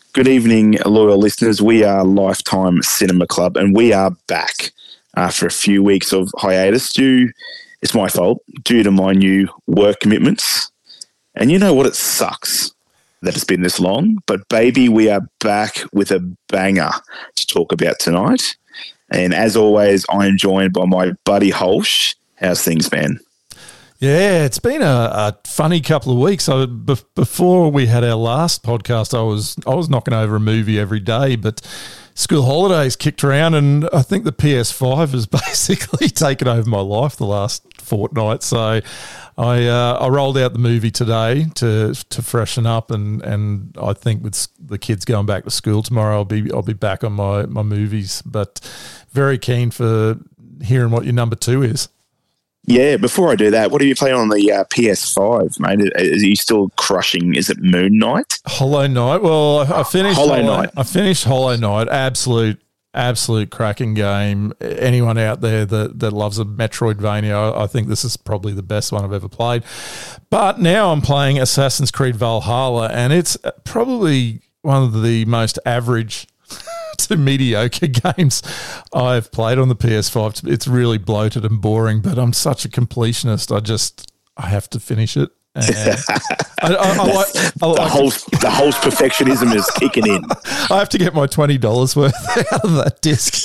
Good evening, loyal listeners. We are Lifetime Cinema Club, and we are back after a few weeks of hiatus. It's my fault, due to my new work commitments. And you know what? It sucks that it's been this long, but baby, we are back with a banger to talk about tonight. And as always, I am joined by my buddy Holsh. How's things, man? Yeah, it's been a funny couple of weeks. Before we had our last podcast, I was knocking over a movie every day, but school holidays kicked around, and I think the PS5 has basically taken over my life the last fortnight. So I rolled out the movie today to freshen up, and I think with the kids going back to school tomorrow, I'll be back on my movies. But very keen for hearing what your number two is. Yeah, before I do that, what are you playing on the PS5, mate? Are you still crushing, is it Moon Knight? Hollow Knight. Well, I finished Hollow Knight. I finished Hollow Knight. Absolute cracking game. Anyone out there that loves a Metroidvania, I think this is probably the best one I've ever played. But now I'm playing Assassin's Creed Valhalla, and it's probably one of the most average to mediocre games I've played on the PS5. It's really bloated and boring, but I'm such a completionist. I have to finish it. The whole perfectionism is kicking in. I have to get my $20 worth out of that disc.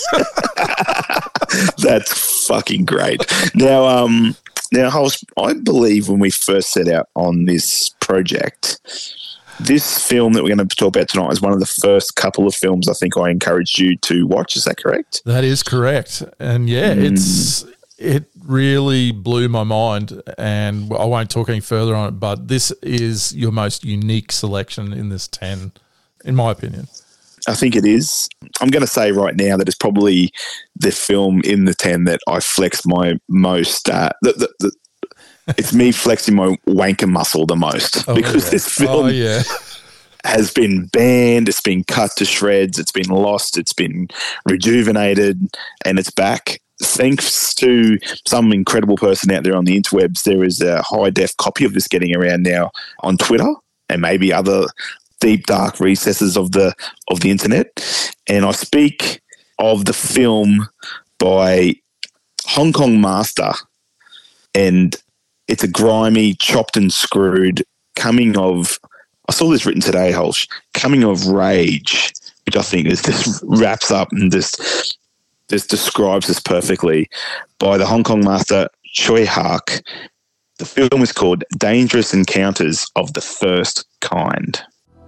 That's fucking great. Now, I believe when we first set out on this project, this film that we're going to talk about tonight is one of the first couple of films I think I encouraged you to watch. Is that correct? That is correct. And yeah, it really blew my mind, and I won't talk any further on it, but this is your most unique selection in this 10, in my opinion. I think it is. I'm going to say right now that it's probably the film in the 10 that I flex my most. It's me flexing my wanker muscle the most because this film has been banned, it's been cut to shreds, it's been lost, it's been rejuvenated, and it's back. Thanks to some incredible person out there on the interwebs, there is a high-def copy of this getting around now on Twitter and maybe other deep, dark recesses of the internet. And I speak of the film by Hong Kong Master, and it's a grimy, chopped and screwed coming of, I saw this written today, Holsh, coming of rage, which I think is just wraps up and just describes this perfectly, by the Hong Kong master Tsui Hark. The film is called Dangerous Encounters of the First Kind.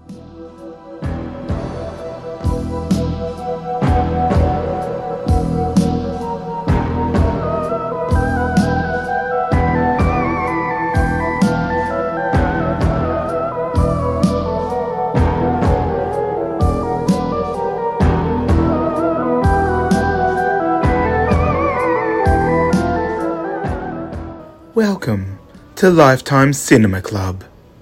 Welcome to Lifetime Cinema Club.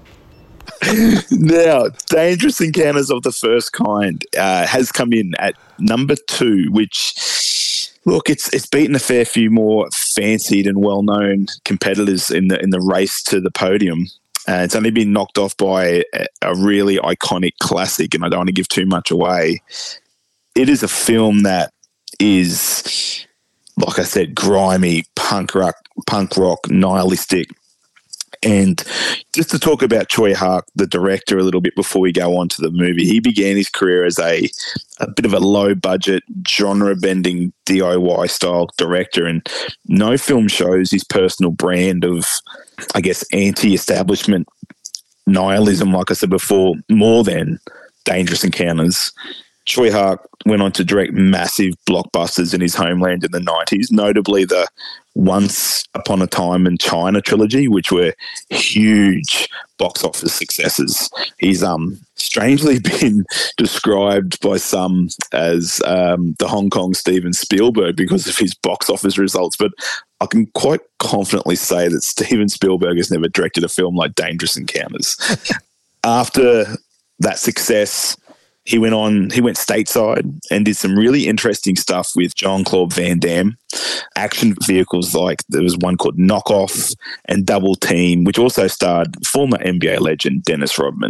Now, Dangerous Encounters of the First Kind has come in at number 2, which, look, it's beaten a fair few more fancied and well-known competitors in the race to the podium. It's only been knocked off by a really iconic classic, and I don't want to give too much away. It is a film that is, like I said, grimy, punk rock, nihilistic. And just to talk about Tsui Hark, the director, a little bit before we go on to the movie, he began his career as a bit of a low-budget, genre-bending DIY style director, and no film shows his personal brand of, I guess, anti-establishment nihilism, like I said before, more than Dangerous Encounters. Tsui Hark went on to direct massive blockbusters in his homeland in the 90s, notably the Once Upon a Time in China trilogy, which were huge box office successes. He's strangely been described by some as the Hong Kong Steven Spielberg because of his box office results, but I can quite confidently say that Steven Spielberg has never directed a film like Dangerous Encounters. After that success, he went stateside and did some really interesting stuff with Jean-Claude Van Damme. Action vehicles like there was one called Knockoff and Double Team, which also starred former NBA legend Dennis Rodman.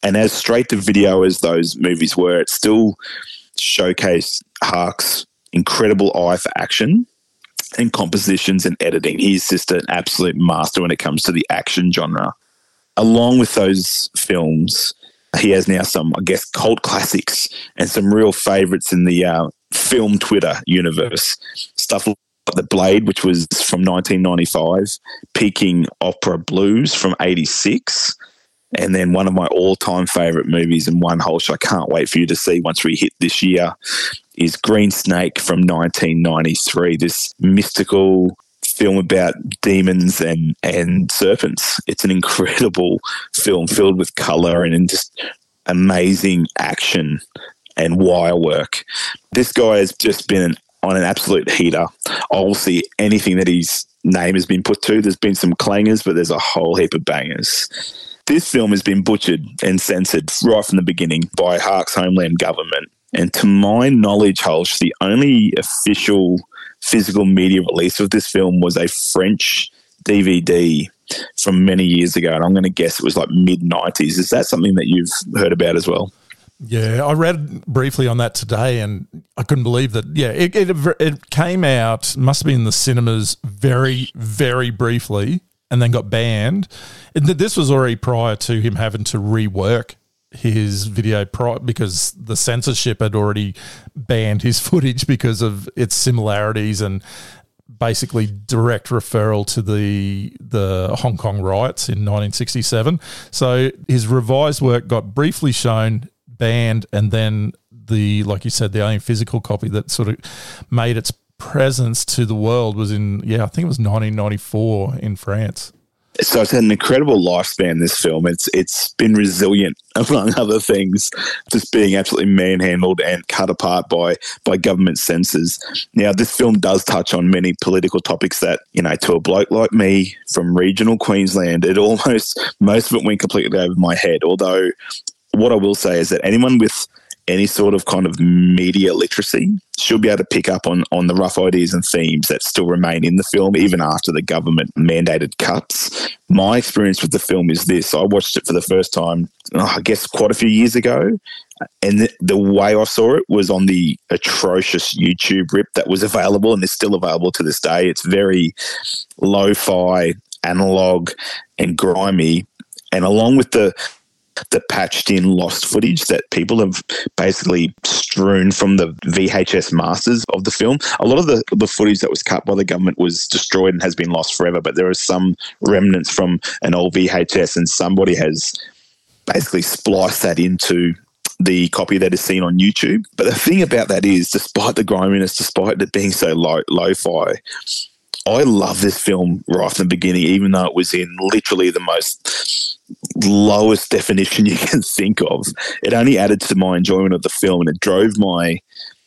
And as straight to video as those movies were, it still showcased Hark's incredible eye for action and compositions and editing. He's just an absolute master when it comes to the action genre. Along with those films, he has now some, I guess, cult classics and some real favourites in the film Twitter universe. Stuff like The Blade, which was from 1995, Peking Opera Blues from 86, and then one of my all-time favourite movies, and one which I can't wait for you to see once we hit this year, is Green Snake from 1993, this mystical film about demons and serpents. It's an incredible film filled with colour and just amazing action and wire work. This guy has just been on an absolute heater. I'll see anything that his name has been put to. There's been some clangers, but there's a whole heap of bangers. This film has been butchered and censored right from the beginning by Hark's homeland government. And to my knowledge, Hulsh, the only official physical media release of this film was a French DVD from many years ago, and I'm going to guess it was like mid-90s. Is that something that you've heard about as well? Yeah, I read briefly on that today, and I couldn't believe that. Yeah, it came out, must have been in the cinemas very, very briefly, and then got banned. This was already prior to him having to rework his video because the censorship had already banned his footage because of its similarities and basically direct referral to the Hong Kong riots in 1967. So his revised work got briefly shown, banned, and then like you said, the only physical copy that sort of made its presence to the world was I think it was 1994 in France. So it's had an incredible lifespan, this film. It's been resilient, among other things, just being absolutely manhandled and cut apart by government censors. Now, this film does touch on many political topics that, to a bloke like me from regional Queensland, most of it went completely over my head. Although what I will say is that anyone with any sort of kind of media literacy should be able to pick up on the rough ideas and themes that still remain in the film, even after the government mandated cuts. My experience with the film is this. I watched it for the first time, I guess, quite a few years ago. And the way I saw it was on the atrocious YouTube rip that was available and is still available to this day. It's very lo-fi, analog and grimy. And along with the patched in lost footage that people have basically strewn from the VHS masters of the film. A lot of the footage that was cut by the government was destroyed and has been lost forever, but there are some remnants from an old VHS, and somebody has basically spliced that into the copy that is seen on YouTube. But the thing about that is, despite the griminess, despite it being so lo-fi, I love this film right from the beginning, even though it was in literally the most lowest definition you can think of. It only added to my enjoyment of the film, and it drove my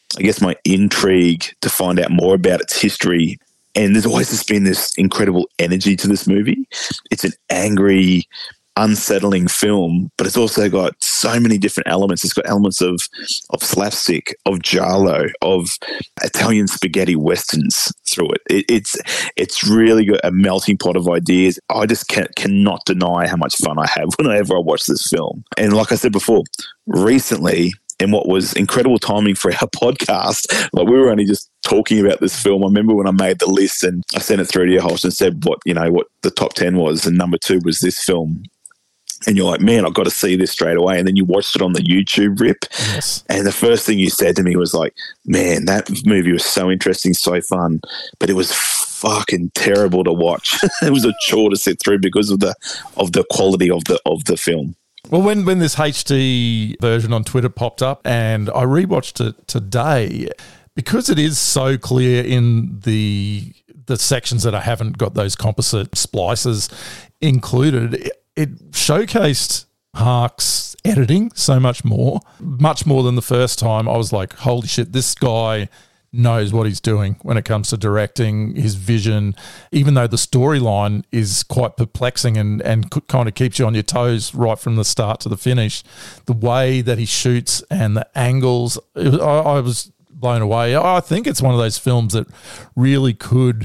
intrigue to find out more about its history. And there's always just been this incredible energy to this movie. It's an angry, unsettling film, but it's also got so many different elements. It's got elements of slapstick, of giallo, of Italian spaghetti westerns through it. It's really got a melting pot of ideas. I just cannot deny how much fun I have whenever I watch this film. And like I said before, recently, in what was incredible timing for our podcast, like we were only just talking about this film. I remember when I made the list and I sent it through to your host and said what the top 10 was, and number 2 was this film. And you're like, man, I've got to see this straight away. And then you watched it on the YouTube rip. Yes. And the first thing you said to me was like, man, that movie was so interesting, so fun, but it was fucking terrible to watch. It was a chore to sit through because of the quality of the film. Well, when this HD version on Twitter popped up and I rewatched it today, because it is so clear in the sections that I haven't got those composite splices included, it showcased Hark's editing so much more than the first time. I was like, holy shit, this guy knows what he's doing when it comes to directing, his vision, even though the storyline is quite perplexing and kind of keeps you on your toes right from the start to the finish. The way that he shoots and the angles, I was blown away. I think it's one of those films that really could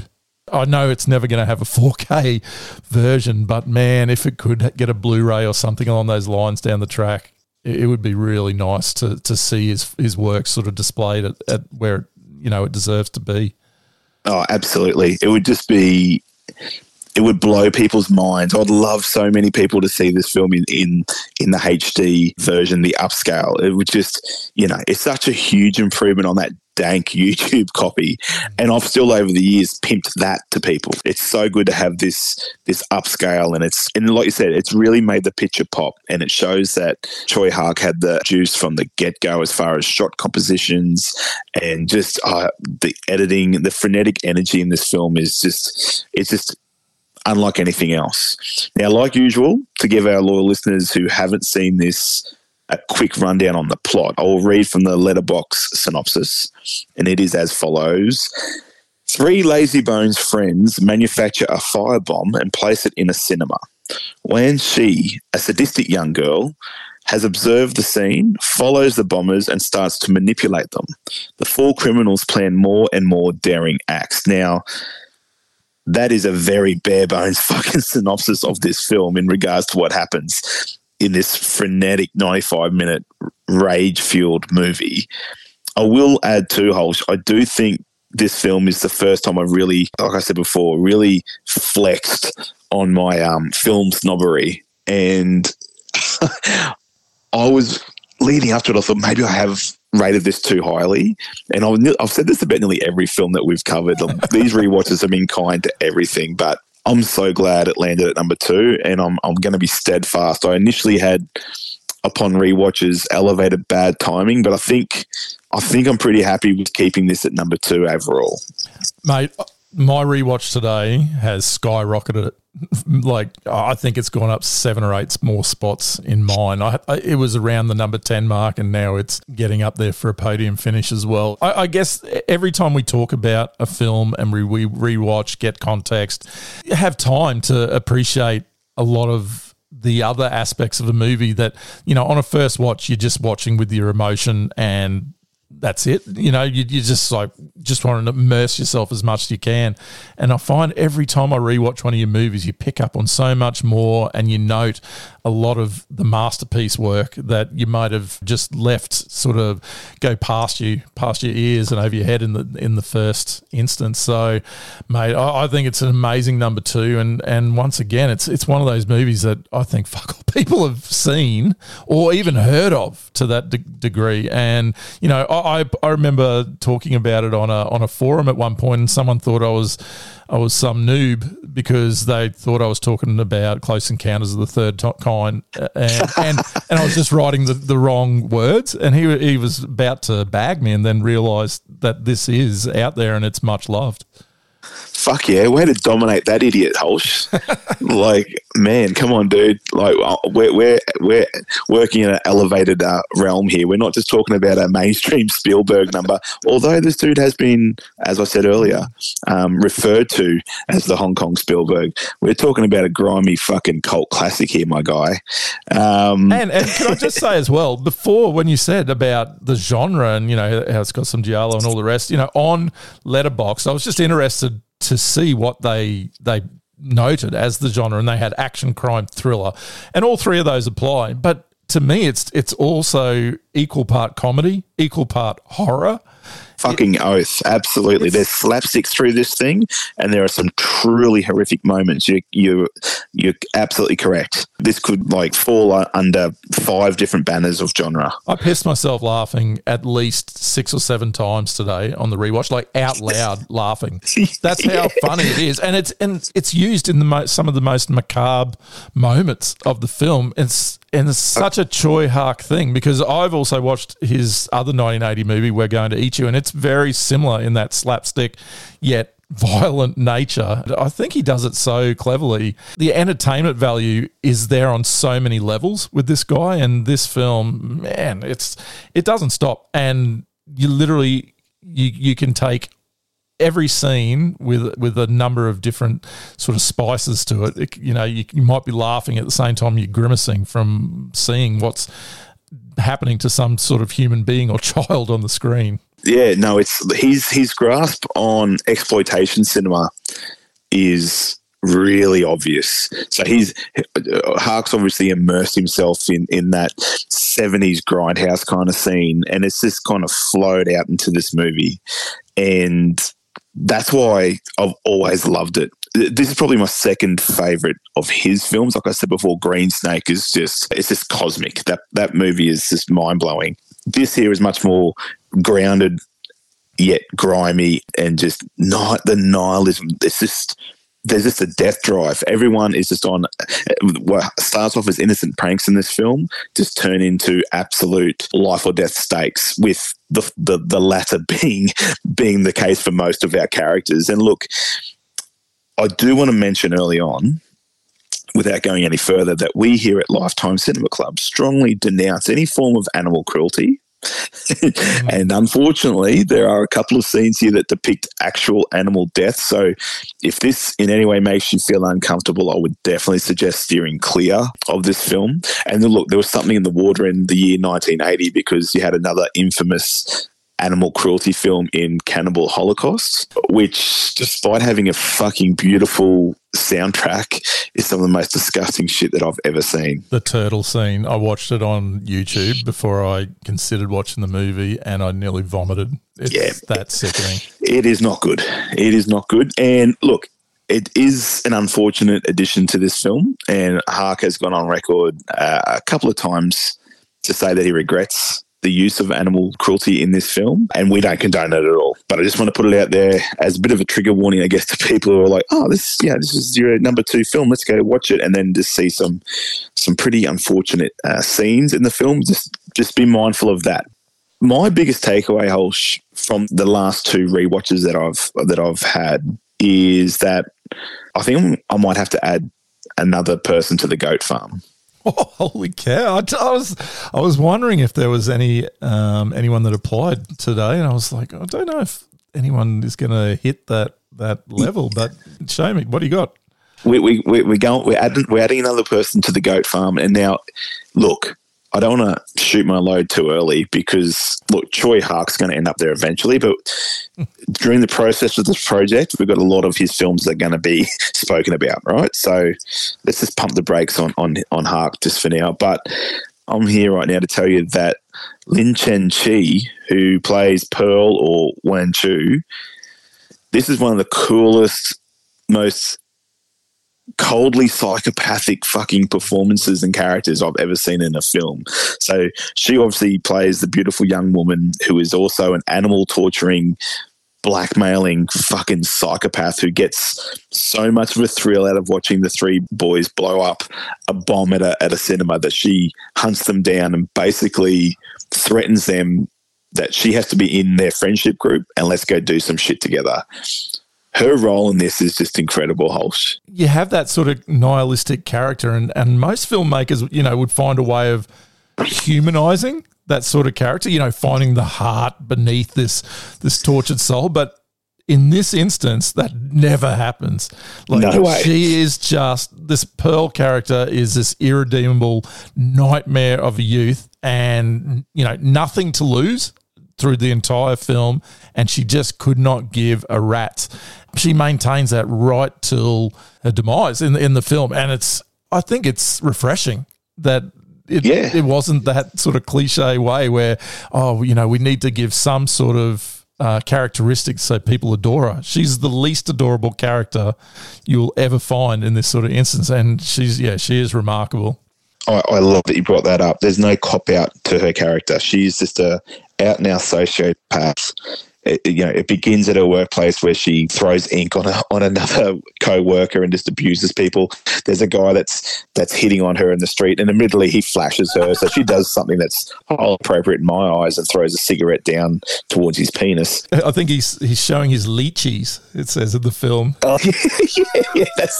I know it's never going to have a 4K version, but man, if it could get a Blu-ray or something along those lines down the track, it would be really nice to see his work sort of displayed at where it deserves to be. Oh, absolutely. It would just be, it would blow people's minds. I'd love so many people to see this film in the HD version, the upscale. It would just, it's such a huge improvement on that dank YouTube copy. And I've still over the years pimped that to people. It's so good to have this upscale, and like you said, it's really made the picture pop, and it shows that Choi Hark had the juice from the get-go as far as shot compositions and just the editing, the frenetic energy in this film is just unlike anything else. Now, like usual, to give our loyal listeners who haven't seen this a quick rundown on the plot, I will read from the Letterboxd synopsis, and it is as follows. 3 lazybones friends manufacture a firebomb and place it in a cinema. When she, a sadistic young girl, has observed the scene, follows the bombers and starts to manipulate them. The 4 criminals plan more and more daring acts. Now, that is a very bare bones fucking synopsis of this film in regards to what happens in this frenetic 95-minute rage-fueled movie. I will add too, Holsh, I do think this film is the first time I really, like I said before, really flexed on my film snobbery. And I was leading up to it, I thought maybe I have rated this too highly. And I've said this about nearly every film that we've covered. These rewatches have been kind to everything, but I'm so glad it landed at number 2, and I'm going to be steadfast. I initially had, upon rewatches, elevated bad timing, but I think I'm pretty happy with keeping this at number 2 overall. Mate, my rewatch today has skyrocketed. Like, I think it's gone up 7 or 8 more spots in mine. It was around the number 10 mark, and now it's getting up there for a podium finish as well. I guess every time we talk about a film and we rewatch, get context, have time to appreciate a lot of the other aspects of a movie that, on a first watch, you're just watching with your emotion and that's it. You just want to immerse yourself as much as you can. And I find every time I rewatch one of your movies, you pick up on so much more, and you note a lot of the masterpiece work that you might have just left sort of go past your ears and over your head in the first instance. So, mate, I think it's an amazing number 2. And once again, it's one of those movies that I think fuck all people have seen or even heard of to that degree. And, I remember talking about it on a forum at one point, and someone thought I was some noob because they thought I was talking about Close Encounters of the Third Kind, and I was just writing the wrong words, and he was about to bag me, and then realised that this is out there and it's much loved. Fuck yeah, way to dominate that idiot, Holsh. Like, man, come on, dude. Like, we're working in an elevated realm here. We're not just talking about a mainstream Spielberg number, although this dude has been, as I said earlier, referred to as the Hong Kong Spielberg. We're talking about a grimy fucking cult classic here, my guy. And can I just say as well, before when you said about the genre and, how it's got some giallo and all the rest, on Letterboxd, I was just interested to see what they noted as the genre, and they had action, crime, thriller, and all 3 of those apply. But to me, it's also equal part comedy, equal part horror. Fucking oath. Absolutely. There's slapstick through this thing, and there are some truly horrific moments. You're absolutely correct. This could fall under 5 different banners of genre. I pissed myself laughing at least 6 or 7 times today on the rewatch, out loud laughing. That's how funny it is, and it's used in some of the most macabre moments of the film. It's such a Choi Hark thing, because I've also watched his other 1980 movie, We're Going to Eat You, and it's very similar in that slapstick yet violent nature. I think he does it so cleverly. The entertainment value is there on so many levels with this guy, and this film, man, it doesn't stop. And you literally you can take every scene with a number of different sort of spices to it. You might be laughing at the same time you're grimacing from seeing what's happening to some sort of human being or child on the screen. Yeah, no, it's his grasp on exploitation cinema is really obvious. So Hark's obviously immersed himself in that 70s grindhouse kind of scene, and it's just kind of flowed out into this movie. And that's why I've always loved it. This is probably my second favorite of his films. Like I said before, Green Snake it's just cosmic. That movie is just mind-blowing. This here is much more grounded, yet grimy, and just not the nihilism. There's just a death drive. Everyone is just on what starts off as innocent pranks in this film just turn into absolute life or death stakes, with the latter being the case for most of our characters. And look, I do want to mention early on, without going any further, that we here at Lifetime Cinema Club strongly denounce any form of animal cruelty. And unfortunately, there are a couple of scenes here that depict actual animal death. So if this in any way makes you feel uncomfortable, I would definitely suggest steering clear of this film. And then look, there was something in the water in the year 1980, because you had another infamous animal cruelty film in Cannibal Holocaust, which, despite having a fucking beautiful soundtrack, is some of the most disgusting shit that I've ever seen. The turtle scene, I watched it on YouTube before I considered watching the movie, and I nearly vomited. It's that sickening. It is not good. It is not good. And look, it is an unfortunate addition to this film, and Hark has gone on record a couple of times to say that he regrets the use of animal cruelty in this film, and we don't condone it at all. But I just want to put it out there as a bit of a trigger warning, I guess, to people who are like, oh, this is your number 2 film, let's go watch it, and then just see some pretty unfortunate scenes in the film. Just be mindful of that. My biggest takeaway, Holsh, from the last 2 rewatches that I've had is that I think I might have to add another person to the goat farm. Oh, holy cow! I was wondering if there was anyone that applied today, and I was like, I don't know if anyone is going to hit that level. But show me, what do you got? We're adding another person to the goat farm, and now look, I don't want to shoot my load too early, because look, Choi Hark's going to end up there eventually, but during the process of this project, we've got a lot of his films that are going to be spoken about, right? So let's just pump the brakes on Hark just for now. But I'm here right now to tell you that Lin Chen Chi, who plays Pearl or Wan Chu, this is one of the coolest, most coldly psychopathic fucking performances and characters I've ever seen in a film. So she obviously plays the beautiful young woman who is also an animal torturing, blackmailing fucking psychopath who gets so much of a thrill out of watching the 3 boys blow up a bomb at a cinema that she hunts them down and basically threatens them that she has to be in their friendship group and let's go do some shit together. Her role in this is just incredible, Holsh. You have that sort of nihilistic character, and most filmmakers, would find a way of humanizing that sort of character, finding the heart beneath this tortured soul. But in this instance, that never happens. No way. She is just, this Pearl character is this irredeemable nightmare of a youth, and, nothing to lose through the entire film, and she just could not give a rat's. She maintains that right till her demise in the film, and I think it's refreshing that it wasn't that sort of cliche way where, we need to give some sort of characteristics so people adore her. She's the least adorable character you'll ever find in this sort of instance, and she is remarkable. I love that you brought that up. There's no cop-out to her character. She's just a out-and-out sociopath. It begins at her workplace where she throws ink on another co-worker and just abuses people. There's a guy that's hitting on her in the street, and admittedly he flashes her, so she does something that's all appropriate in my eyes and throws a cigarette down towards his penis. I think he's showing his lychees, it says in the film. Oh yeah, that's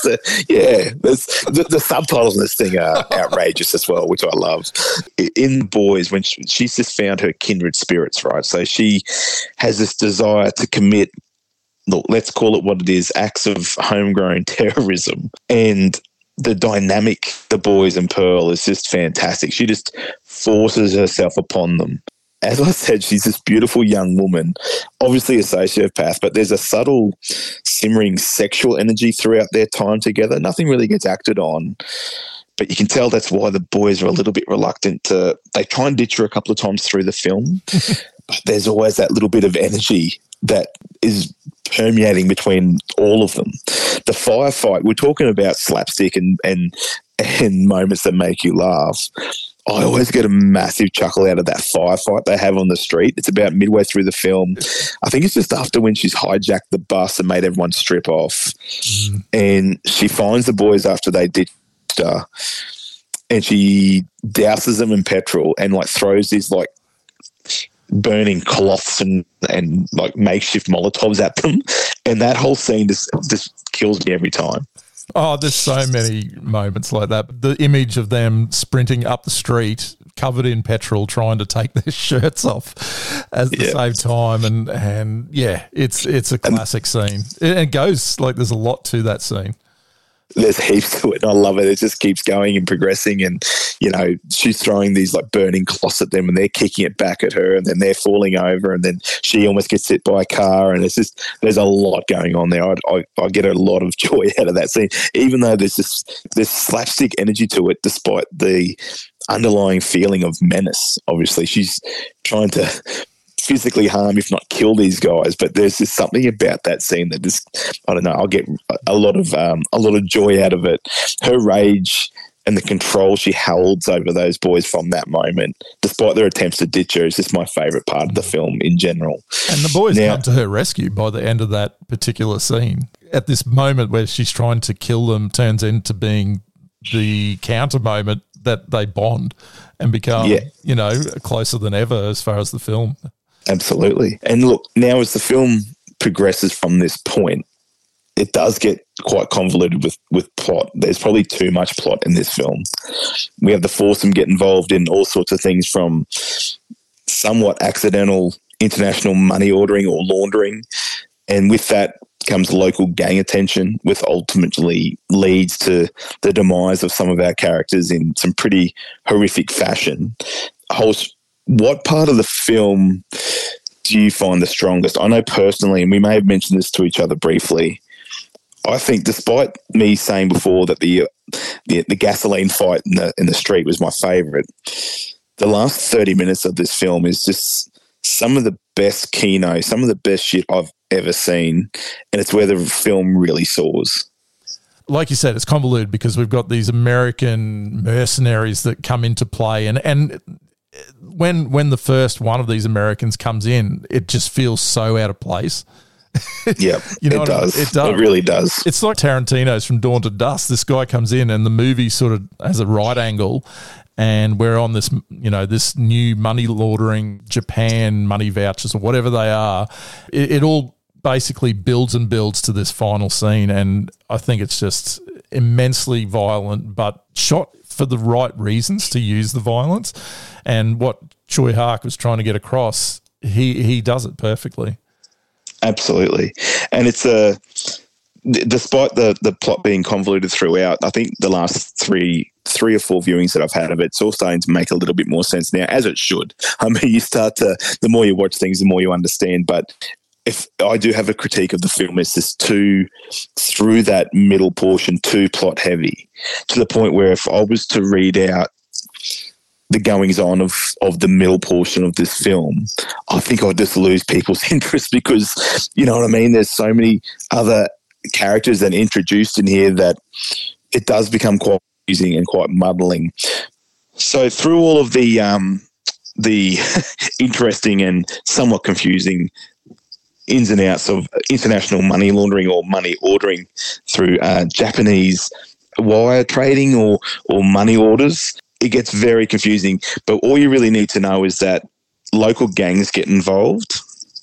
the subtitles in this thing are outrageous as well, which I love. In Boys, when she's just found her kindred spirits, right? So she has this desire to commit, look, let's call it what it is, acts of homegrown terrorism. And the dynamic, the boys and Pearl, is just fantastic. She just forces herself upon them. as I said, she's this beautiful young woman, obviously a sociopath, but there's a subtle simmering sexual energy throughout their time together. Nothing really gets acted on, but you can tell that's why the boys are a little bit reluctant to, they try and ditch her a couple of times through the film, but there's always that little bit of energy that is permeating between all of them. The firefight, we're talking about slapstick and moments that make you laugh. I always get a massive chuckle out of that firefight they have on the street. It's about midway through the film. I think it's just after when she's hijacked the bus and made everyone strip off. And she finds the boys after they ditched her, and she douses them in petrol and like throws these like burning cloths and like makeshift Molotovs at them. And that whole scene just kills me every time. Oh, there's so many moments like that. The image of them sprinting up the street covered in petrol trying to take their shirts off at the same time. And yeah, it's a classic scene. It goes like there's a lot to that scene. There's heaps to it, and I love it. It just keeps going and progressing, and you know, she's throwing these like burning cloths at them, and they're kicking it back at her, and then they're falling over, and then she almost gets hit by a car, and it's just there's a lot going on there. I get a lot of joy out of that scene, even though there's slapstick energy to it, despite the underlying feeling of menace. Obviously, she's trying to physically harm, if not kill, these guys, but there's just something about that scene that just, I don't know, I'll get a lot of joy out of it. Her rage and the control she holds over those boys from that moment, despite their attempts to ditch her, is just my favourite part of the film in general. And the boys come to her rescue by the end of that particular scene. At this moment where she's trying to kill them turns into being the counter moment that they bond and become, you know, closer than ever as far as the film. Absolutely. And look, now as the film progresses from this point, it does get quite convoluted with plot. There's probably too much plot in this film. We have the foursome get involved in all sorts of things, from somewhat accidental international money ordering or laundering, and with that comes local gang attention, which ultimately leads to the demise of some of our characters in some pretty horrific fashion. What part of the film do you find the strongest? I know personally, and we may have mentioned this to each other briefly, I think, despite me saying before that the gasoline fight in the street was my favourite, the last 30 minutes of this film is just some of the best kino, some of the best shit I've ever seen, and it's where the film really soars. Like you said, it's convoluted because we've got these American mercenaries that come into play, and when the first one of these Americans comes in, it just feels so out of place. Yeah, you know, it does. It does. It really does. It's like Tarantino's From Dawn to Dusk. This guy comes in and the movie sort of has a right angle, and we're on this, you know, this new money laundering Japan money vouchers or whatever they are. It all basically builds and builds to this final scene, and I think it's just immensely violent, but shot for the right reasons to use the violence. And what Choi Hark was trying to get across, he does it perfectly. Absolutely. And it's despite the plot being convoluted throughout, I think the last three or four viewings that I've had of it, it's all starting to make a little bit more sense now, as it should. I mean, the more you watch things, the more you understand. But if I do have a critique of the film, it's just through that middle portion, too plot heavy, to the point where if I was to read out the goings on of the middle portion of this film, I think I'd just lose people's interest, because, you know what I mean, there's so many other characters that are introduced in here that it does become quite confusing and quite muddling. So through all of the interesting and somewhat confusing ins and outs of international money laundering or money ordering through Japanese wire trading or money orders, it gets very confusing. But all you really need to know is that local gangs get involved,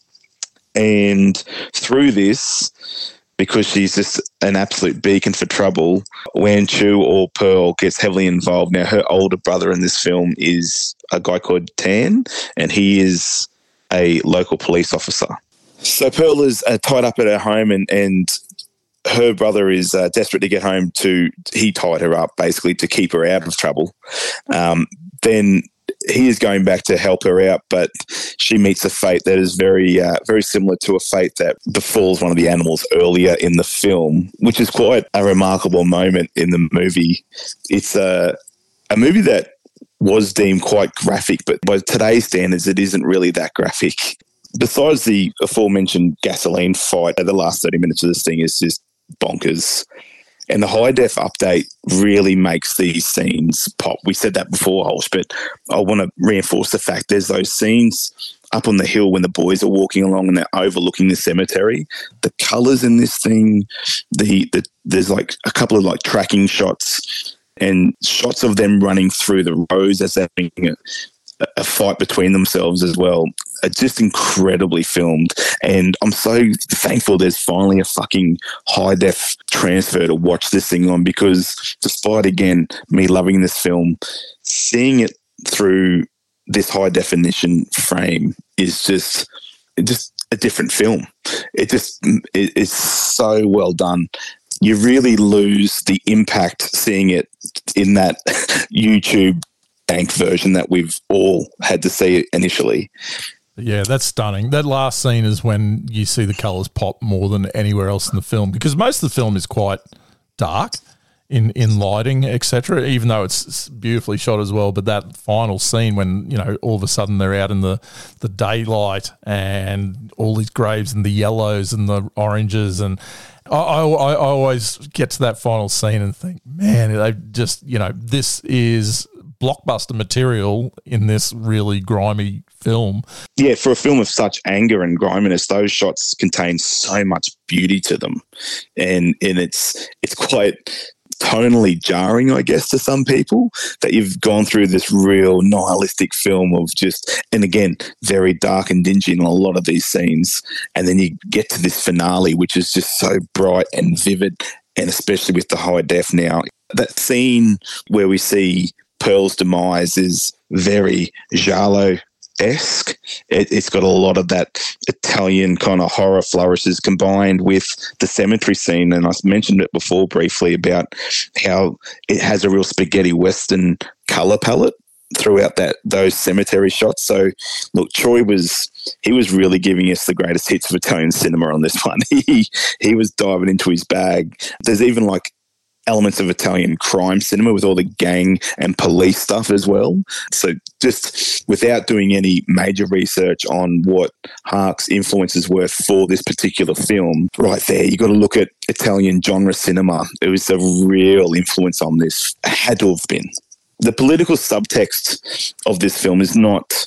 and through this, because she's just an absolute beacon for trouble, Wan Chu, or Pearl, gets heavily involved. Now, her older brother in this film is a guy called Tan, and he is a local police officer. So Pearl is tied up at her home, and her brother is desperate to get home he tied her up basically to keep her out of trouble. Then he is going back to help her out, but she meets a fate that is very, very similar to a fate that befalls one of the animals earlier in the film, which is quite a remarkable moment in the movie. It's a movie that was deemed quite graphic, but by today's standards, it isn't really that graphic. Besides the aforementioned gasoline fight, the last 30 minutes of this thing is just bonkers. And the high def update really makes these scenes pop. We said that before, Holsh, but I want to reinforce the fact there's those scenes up on the hill when the boys are walking along and they're overlooking the cemetery. The colours in this thing, there's like a couple of like tracking shots and shots of them running through the rows as they're having a fight between themselves as well. It's just incredibly filmed, and I'm so thankful there's finally a fucking high def transfer to watch this thing on, because despite, again, me loving this film, seeing it through this high definition frame is just a different film. It's so well done. You really lose the impact seeing it in that YouTube bank version that we've all had to see initially. Yeah, that's stunning. That last scene is when you see the colours pop more than anywhere else in the film, because most of the film is quite dark in lighting, etc., even though it's beautifully shot as well. But that final scene when, all of a sudden they're out in the daylight and all these graves and the yellows and the oranges, and I always get to that final scene and think, man, they just, this is blockbuster material in this really grimy film. Yeah, for a film of such anger and griminess, those shots contain so much beauty to them, and it's quite tonally jarring, I guess, to some people, that you've gone through this real nihilistic film of just, and again, very dark and dingy in a lot of these scenes, and then you get to this finale, which is just so bright and vivid, and especially with the high def now. That scene where we see Pearl's demise is very Giallo-esque. It's got a lot of that Italian kind of horror flourishes combined with the cemetery scene. And I mentioned it before briefly about how it has a real spaghetti Western colour palette throughout those cemetery shots. So, look, Troy was really giving us the greatest hits of Italian cinema on this one. He was diving into his bag. There's even like elements of Italian crime cinema with all the gang and police stuff as well. So just without doing any major research on what Hark's influences were for this particular film, right there, you got to look at Italian genre cinema. It was a real influence on this. It had to have been. The political subtext of this film is not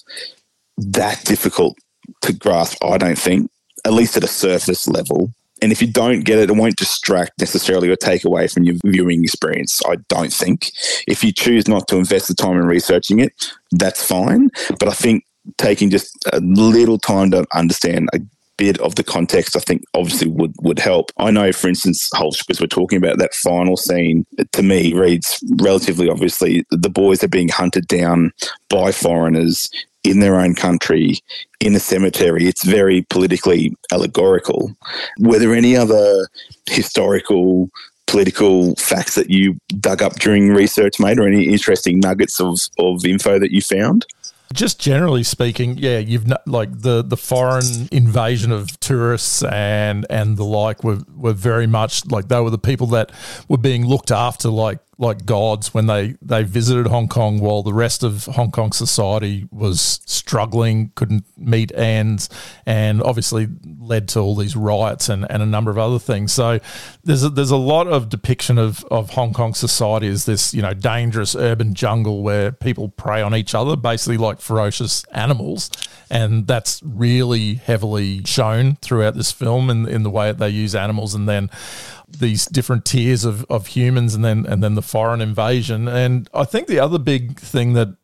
that difficult to grasp, I don't think, at least at a surface level. And if you don't get it, it won't distract necessarily or take away from your viewing experience, I don't think. If you choose not to invest the time in researching it, that's fine. But I think taking just a little time to understand a bit of the context, I think obviously would help. I know, for instance, Holsh, because we're talking about that final scene, to me reads relatively obviously. The boys are being hunted down by foreigners in their own country, in a cemetery. It's very politically allegorical. Were there any other historical, political facts that you dug up during research, mate, or any interesting nuggets of info that you found? Just generally speaking, yeah, like the foreign invasion of tourists and the like were very much like they were the people that were being looked after like gods when they visited Hong Kong, while the rest of Hong Kong society was struggling, couldn't meet ends, and obviously led to all these riots and a number of other things. So there's a lot of depiction of Hong Kong society as this, dangerous urban jungle where people prey on each other, basically like ferocious animals. And that's really heavily shown throughout this film in the way that they use animals, and then these different tiers of humans, and then the foreign invasion. And I think the other big thing that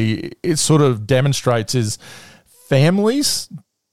it sort of demonstrates is families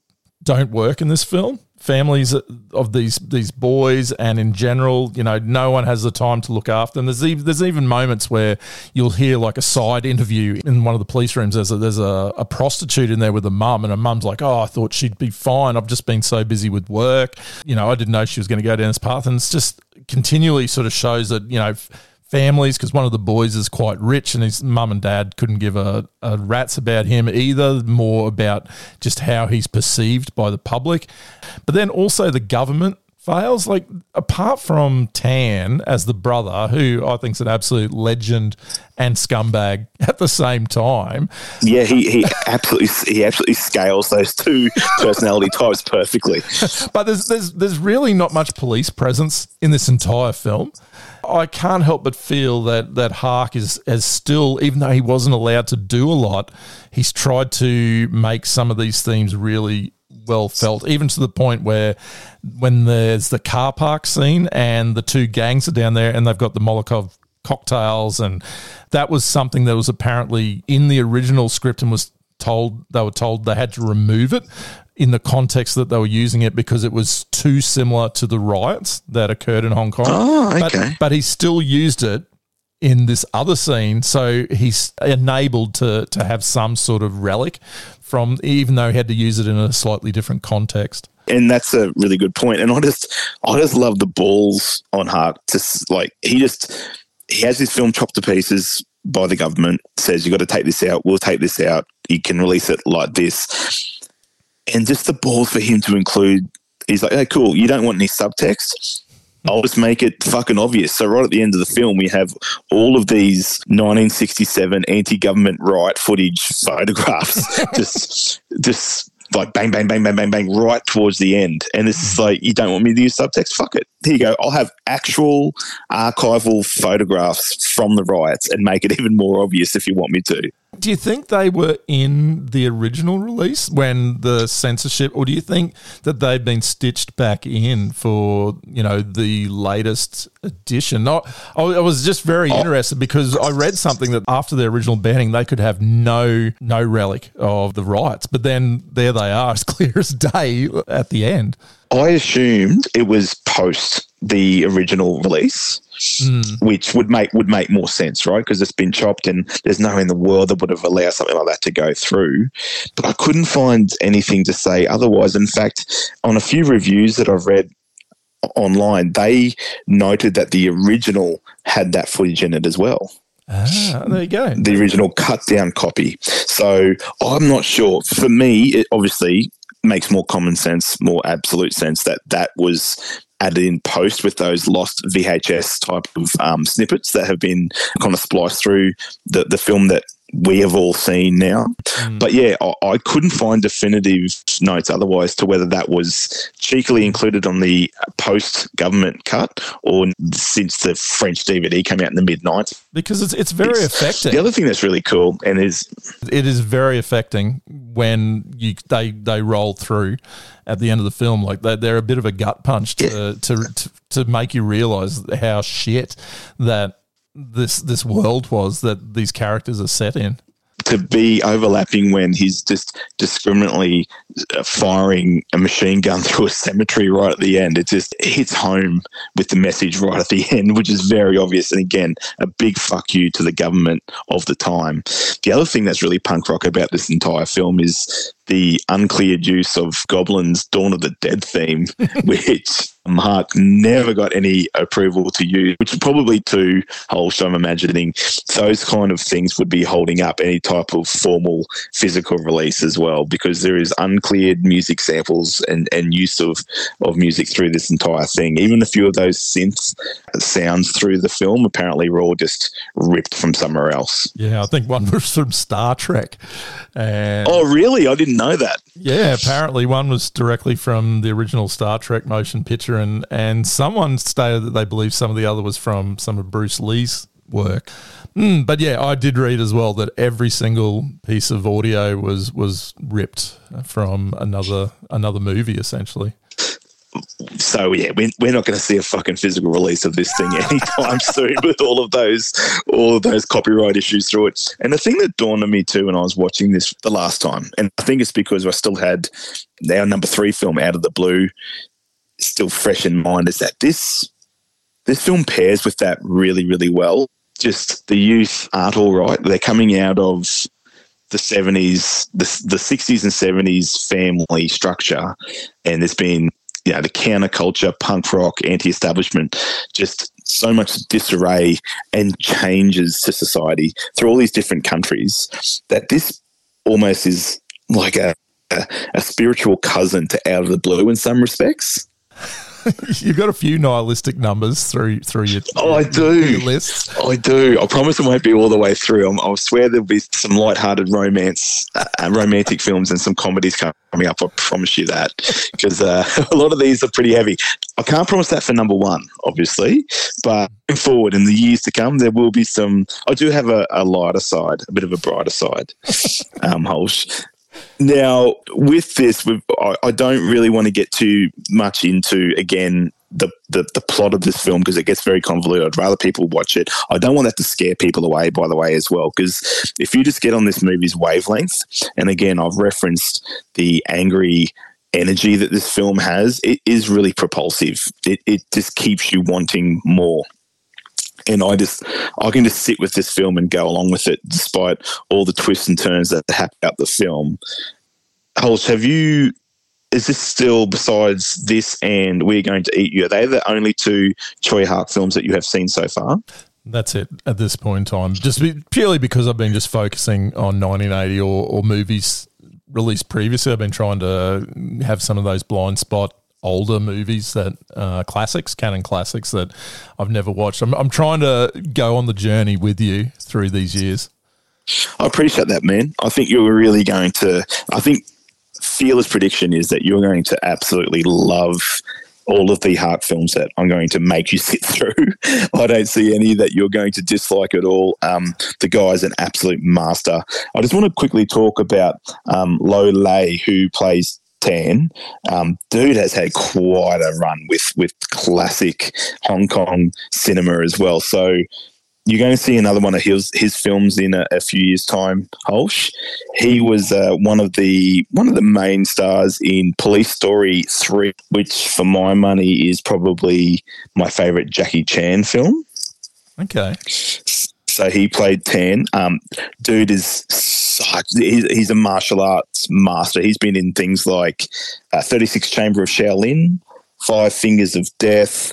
don't work in this film. Families of these boys, and in general, no one has the time to look after them. There's even moments where you'll hear like a side interview in one of the police rooms. There's a prostitute in there with a mum, and her mum's like, "Oh, I thought she'd be fine. I've just been so busy with work. I didn't know she was going to go down this path." And it's just continually sort of shows that families, because one of the boys is quite rich and his mum and dad couldn't give a rat's about him either, more about just how he's perceived by the public. But then also the government fails. Like, apart from Tan as the brother, who I think is an absolute legend and scumbag at the same time. Yeah, he absolutely scales those two personality types perfectly. But there's really not much police presence in this entire film. I can't help but feel that Hark is still, even though he wasn't allowed to do a lot, he's tried to make some of these themes really well felt, even to the point where when there's the car park scene and the two gangs are down there and they've got the Molotov cocktails, and that was something that was apparently in the original script and they were told they had to remove it in the context that they were using it because it was too similar to the riots that occurred in Hong Kong. Oh, okay. But he still used it in this other scene, so he's enabled to have some sort of relic from, even though he had to use it in a slightly different context. And that's a really good point. And I just love the balls on Hark. He has his film chopped to pieces by the government, says you got to take this out, we'll take this out, you can release it like this. And just the balls for him to include, he's like, hey, cool, you don't want any subtext? I'll just make it fucking obvious. So right at the end of the film, we have all of these 1967 anti-government riot footage photographs just like bang, bang, bang, bang, bang, bang, right towards the end. And this is like, you don't want me to use subtext? Fuck it. Here you go. I'll have actual archival photographs from the riots and make it even more obvious if you want me to. Do you think they were in the original release when the censorship, or do you think that they've been stitched back in for, the latest edition? I was just very interested because I read something that after the original banning, they could have no relic of the riots, but then there they are, as clear as day at the end. I assumed it was post the original release, which would make more sense, right? Because it's been chopped and there's no way in the world that would have allowed something like that to go through. But I couldn't find anything to say otherwise. In fact, on a few reviews that I've read online, they noted that the original had that footage in it as well. Ah, there you go. The original cut down copy. So I'm not sure. For me, it obviously makes more common sense, more absolute sense that was added in post with those lost VHS type of snippets that have been kind of spliced through the film that we have all seen now. But yeah, I couldn't find definitive notes otherwise to whether that was cheekily included on the post-government cut or since the French DVD came out in the mid-90s. Because it's very affecting. The other thing that's really cool and it is very affecting when they roll through at the end of the film. Like they're a bit of a gut punch to make you realise how shit that this world was that these characters are set in. To be overlapping when he's just discriminately firing a machine gun through a cemetery right at the end, it just hits home with the message right at the end, which is very obvious. And again, a big fuck you to the government of the time. The other thing that's really punk rock about this entire film is the uncleared use of Goblin's Dawn of the Dead theme, which Hark never got any approval to use, which is probably too wholesome. I'm imagining those kind of things would be holding up any type of formal physical release as well, because there is uncleared music samples and use of music through this entire thing. Even a few of those synth sounds through the film apparently were all just ripped from somewhere else. Yeah, I think one was from Star Trek. Oh, really? I didn't know that. Yeah, apparently one was directly from the original Star Trek motion picture, and someone stated that they believe some of the other was from some of Bruce Lee's work. But yeah, I did read as well that every single piece of audio was ripped from another movie, essentially. So yeah, we're not going to see a fucking physical release of this thing anytime soon with all of those copyright issues through it. And the thing that dawned on me too when I was watching this the last time, and I think it's because I still had our number 3 film, Out of the Blue, still fresh in mind, is that this film pairs with that really, really well. Just the youth aren't all right. They're coming out of the 70s, the 60s and 70s family structure, and there's been the counterculture, punk rock, anti-establishment just so much disarray and changes to society through all these different countries that this almost is like a spiritual cousin to Out of the Blue in some respects. You've got a few nihilistic numbers through your I do. Your list. I do. I promise it won't be all the way through. I swear there'll be some light-hearted romantic films and some comedies coming up. I promise you that, because a lot of these are pretty heavy. I can't promise that for number one, obviously, but going forward in the years to come, there will be some. I do have a lighter side, a bit of a brighter side, Holsh. Now, with this, I don't really want to get too much into, again, the plot of this film because it gets very convoluted. I'd rather people watch it. I don't want that to scare people away, by the way, as well, because if you just get on this movie's wavelength, and again, I've referenced the angry energy that this film has, it is really propulsive. It just keeps you wanting more. And I can just sit with this film and go along with it, despite all the twists and turns that happen about the film. Holsh, is this still, besides this and We're Going to Eat You, are they the only two Choi Hark films that you have seen so far? That's it at this point in time. Just purely because I've been just focusing on 1980 or movies released previously. I've been trying to have some of those blind spot older movies that canon classics that I've never watched. I'm trying to go on the journey with you through these years. I appreciate that, man. I think you're really going to. I think Fearless prediction is that you're going to absolutely love all of the Hark films that I'm going to make you sit through. I don't see any that you're going to dislike at all. The guy's an absolute master. I just want to quickly talk about Lo Lei, who plays Tan. Dude has had quite a run with classic Hong Kong cinema as well. So you're going to see another one of his films in a few years' time, Holsh. He was one of the main stars in Police Story 3, which for my money is probably my favourite Jackie Chan film. Okay. So he played Tan. Dude is he's a martial arts master. He's been in things like 36 Chamber of Shaolin, Five Fingers of Death.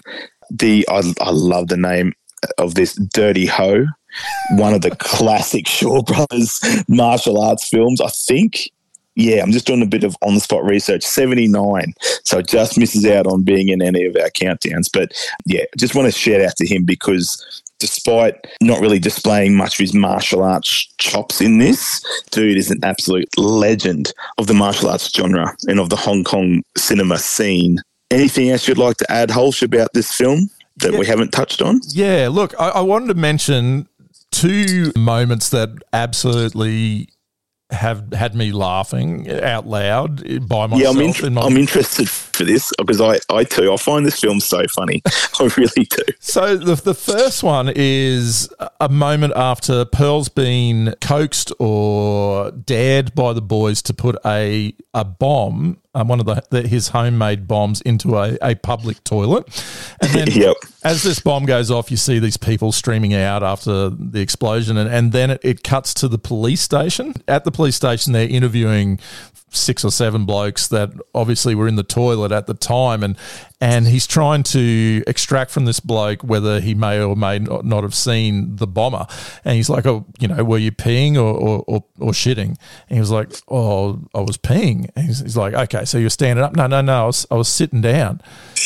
I love the name of this, Dirty Ho, one of the classic Shaw Brothers martial arts films, I think. Yeah, I'm just doing a bit of on-the-spot research. 79, so it just misses out on being in any of our countdowns. But, yeah, just want to shout out to him because despite not really displaying much of his martial arts chops in this, dude is an absolute legend of the martial arts genre and of the Hong Kong cinema scene. Anything else you'd like to add, Holsh, about this film that we haven't touched on? Yeah, look, I wanted to mention two moments that absolutely have had me laughing out loud by myself. Yeah, I'm interested for this because I too, I find this film so funny. I really do. So the first one is a moment after Pearl's been coaxed or dared by the boys to put a bomb, one of his homemade bombs, into a public toilet. And then yep. As this bomb goes off, you see these people streaming out after the explosion, and then it cuts to the police station. At the police station, they're interviewing 6 or 7 blokes that obviously were in the toilet at the time, and he's trying to extract from this bloke whether he may or may not have seen the bomber. And he's like, "Oh, were you peeing or shitting?" And he was like, "Oh, I was peeing." And he's like, "Okay, so you were standing up?" No, I was sitting down.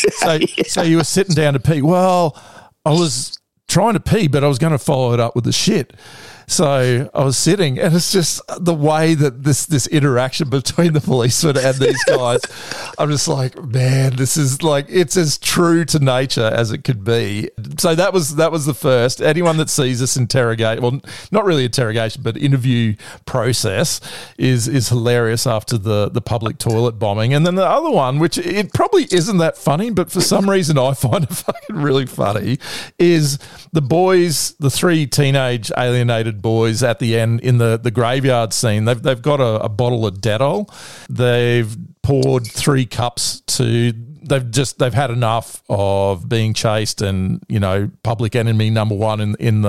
So you were sitting down to pee. Well, I was trying to pee, but I was going to follow it up with the shit. So I was sitting, and it's just the way that this interaction between the policeman and these guys, I'm just like, man, this is like, it's as true to nature as it could be. So that was the first. Anyone that sees this interrogate, well, not really interrogation, but interview process is hilarious after the public toilet bombing. And then the other one, which it probably isn't that funny, but for some reason I find it fucking really funny, is the boys, the 3 teenage alienated boys at the end in the graveyard scene. They've got a bottle of Dettol. They've poured 3 cups to. They've had enough of being chased and public enemy number one on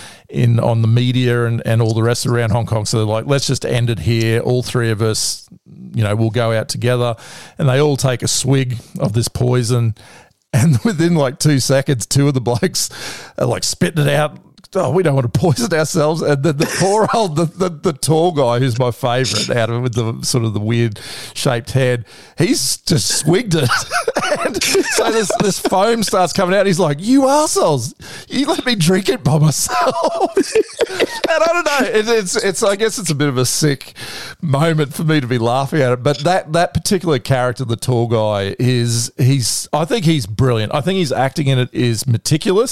the media and all the rest around Hong Kong. So they're like, let's just end it here. All 3 of us, we'll go out together, and they all take a swig of this poison. And within like 2 seconds, two of the blokes are like spitting it out. Oh, we don't want to poison ourselves. And then the poor old, the tall guy, who's my favourite out of it with the sort of the weird shaped head, he's just swigged it. And so this foam starts coming out. He's like, "You arseholes, you let me drink it by myself." And I don't know. It's I guess it's a bit of a sick moment for me to be laughing at it. But that particular character, the tall guy, I think he's brilliant. I think his acting in it is meticulous.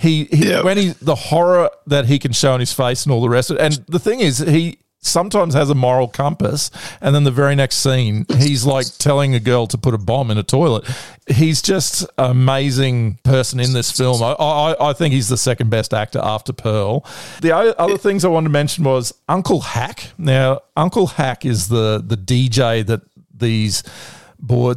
The horror that he can show on his face and all the rest of it. And the thing is, he sometimes has a moral compass, and then the very next scene, he's like telling a girl to put a bomb in a toilet. He's just an amazing person in this film. I think he's the second best actor after Pearl. The other things I wanted to mention was Uncle Hack. Now, Uncle Hack is the DJ that these boys,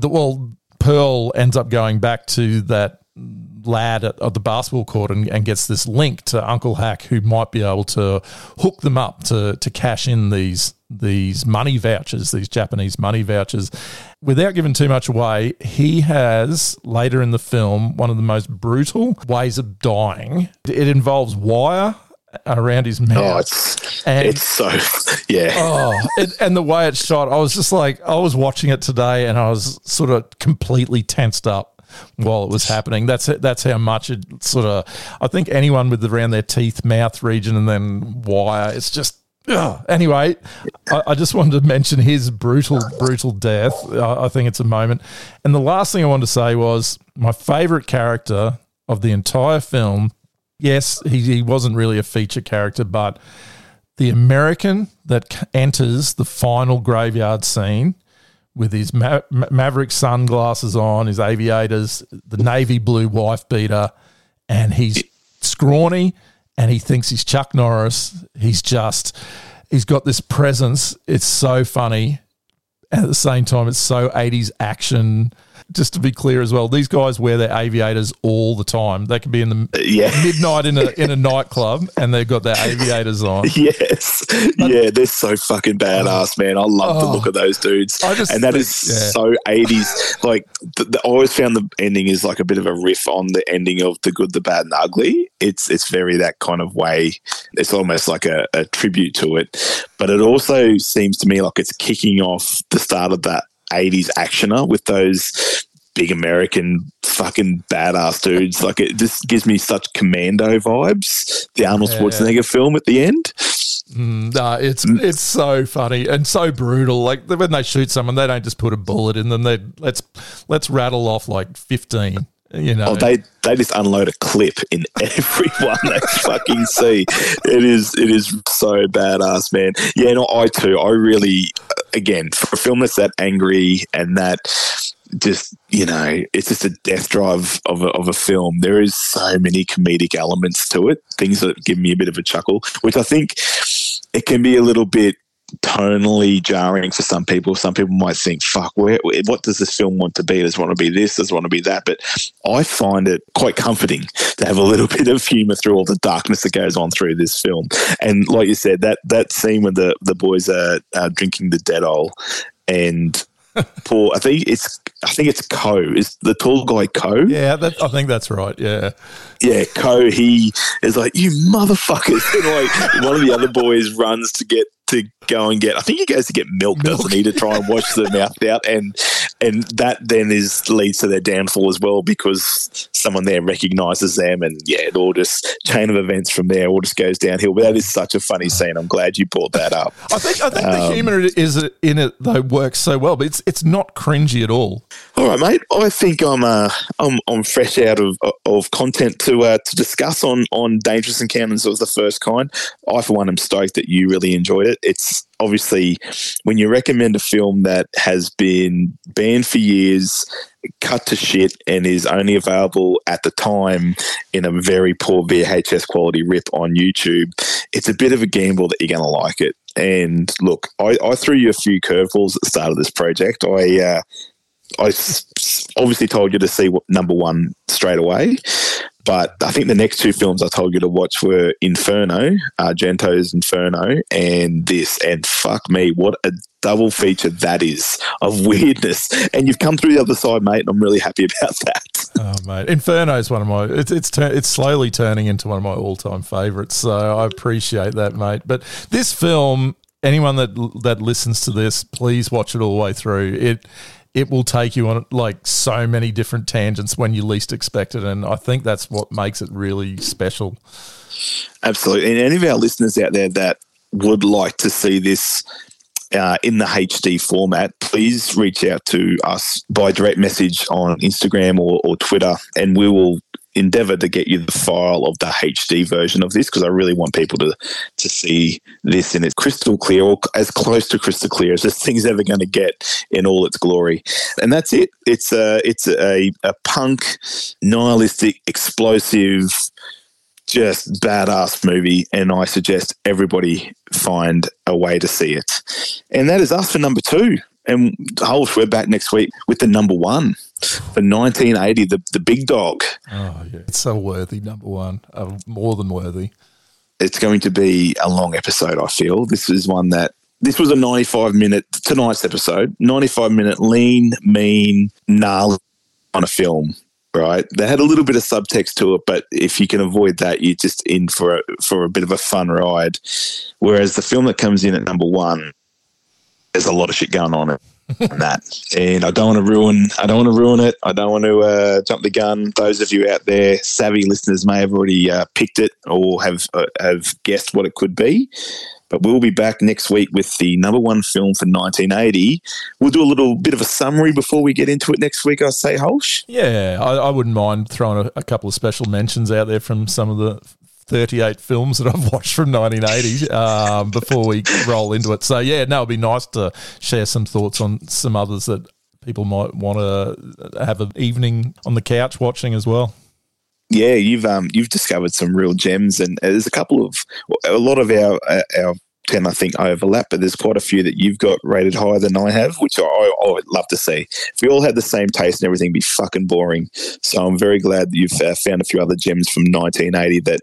Pearl ends up going back to that lad at the basketball court and gets this link to Uncle Hack, who might be able to hook them up to cash in these money vouchers, these Japanese money vouchers. Without giving too much away, he has, later in the film, one of the most brutal ways of dying. It involves wire around his mouth. It's so, yeah. And the way it's shot, I was just like, I was watching it today and I was sort of completely tensed up while it was happening. That's how much it sort of, I think anyone with around their teeth, mouth region, and then wire, it's just, anyway, I just wanted to mention his brutal death. I think it's a moment. And the last thing I wanted to say was my favourite character of the entire film, yes, he wasn't really a feature character, but the American that enters the final graveyard scene with his Maverick sunglasses on, his aviators, the navy blue wife beater, and he's scrawny and he thinks he's Chuck Norris. He's got this presence. It's so funny. And at the same time, it's so 80s action. Just to be clear as well, these guys wear their aviators all the time. They could be in the midnight in a nightclub and they've got their aviators on. Yes. They're so fucking badass, man. I love the look of those dudes. And that is so 80s. Like, I always found the ending is like a bit of a riff on the ending of The Good, the Bad and the Ugly. It's very that kind of way. It's almost like a tribute to it. But it also seems to me like it's kicking off the start of that 80s actioner with those big American fucking badass dudes. Like, it just gives me such Commando vibes, the Arnold Schwarzenegger film at the end. No, it's so funny and so brutal. Like, when they shoot someone, they don't just put a bullet in them. Let's rattle off like 15. You know, they just unload a clip in everyone they fucking see. It is so badass, man. Yeah, no, I really, again, for a film that's that angry and that just, you know, it's just a death drive of a film. There is so many comedic elements to it, things that give me a bit of a chuckle, which I think it can be a little bit tonally jarring for some people. Some people might think, fuck, what does this film want to be? Does it want to be this? Does it want to be that? But I find it quite comforting to have a little bit of humour through all the darkness that goes on through this film. And like you said, that scene when the boys are drinking the Dettol and Paul, I think it's Ko. Is the tall guy Ko? Yeah, I think that's right. Yeah, Ko. He is like, you motherfuckers. And like one of the other boys runs to go and get. I think he goes to get milk. Doesn't he, to try and wash the mouth out, and that then leads to their downfall as well, because someone there recognises them, and it all just chain of events from there all just goes downhill. But that is such a funny scene. I'm glad you brought that up. I think the humour in it though works so well, but it's not cringy at all. All right, mate. I think I'm fresh out of content to discuss on Dangerous Encounters of the First Kind. I, for one, am stoked that you really enjoyed it. It's obviously, when you recommend a film that has been banned for years, cut to shit, and is only available at the time in a very poor VHS quality rip on YouTube, it's a bit of a gamble that you're going to like it. And look, I threw you a few curveballs at the start of this project. obviously told you to see number one straight away, but I think the next two films I told you to watch were Inferno, Argento's Inferno, and this. And fuck me, what a double feature that is of weirdness. And you've come through the other side, mate, and I'm really happy about that. Oh, mate, Inferno is one of my. It's slowly turning into one of my all-time favourites. So I appreciate that, mate. But this film, anyone that listens to this, please watch it all the way through. It will take you on like so many different tangents when you least expect it, and I think that's what makes it really special. Absolutely. And any of our listeners out there that would like to see this in the HD format, please reach out to us by direct message on Instagram or Twitter, and we will endeavour to get you the file of the HD version of this, because I really want people to see this in its crystal clear, or as close to crystal clear as this thing's ever going to get in all its glory. And that's it. It's a punk, nihilistic, explosive, just badass movie, and I suggest everybody find a way to see it. And that is us for number two. And Holsh, we're back next week with the number one for 1980, the big dog. Oh, yeah. It's so worthy, number one. More than worthy. It's going to be a long episode, I feel. This was a 95-minute, tonight's episode, 95-minute lean, mean, gnarly on a film, right? They had a little bit of subtext to it, but if you can avoid that, you're just in for a bit of a fun ride. Whereas the film that comes in at number one, there's a lot of shit going on in that, and I don't want to ruin it. I don't want to jump the gun. Those of you out there, savvy listeners, may have already picked it or have guessed what it could be. But we'll be back next week with the number one film for 1980. We'll do a little bit of a summary before we get into it next week, I say, Holsh. Yeah, I wouldn't mind throwing a couple of special mentions out there from some of the 38 films that I've watched from 1980 before we roll into it. So, yeah, no, it'd be nice to share some thoughts on some others that people might want to have an evening on the couch watching as well. Yeah, you've discovered some real gems, and there's a lot of our 10, I think, overlap, but there's quite a few that you've got rated higher than I have, which I would love to see. If we all had the same taste and everything, it'd be fucking boring. So I'm very glad that you've found a few other gems from 1980 that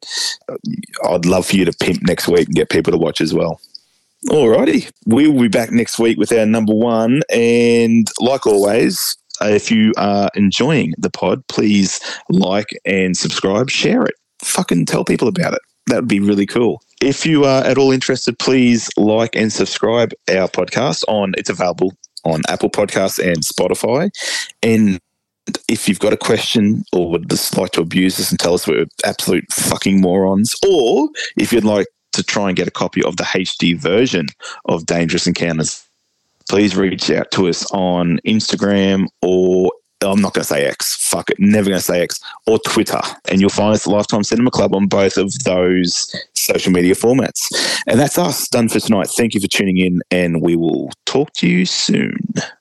I'd love for you to pimp next week and get people to watch as well. Alrighty, we will be back next week with our number one, and like always, if you are enjoying the pod, please like and subscribe, share it, fucking tell people about it. That would be really cool. If you are at all interested, please like and subscribe our podcast it's available on Apple Podcasts and Spotify. And if you've got a question or would just like to abuse us and tell us we're absolute fucking morons, or if you'd like to try and get a copy of the HD version of Dangerous Encounters, please reach out to us on Instagram, or I'm not going to say X. Fuck it. Never going to say X. Or Twitter. And you'll find us at Lifetime Cinema Club on both of those social media formats. And that's us done for tonight. Thank you for tuning in, and we will talk to you soon.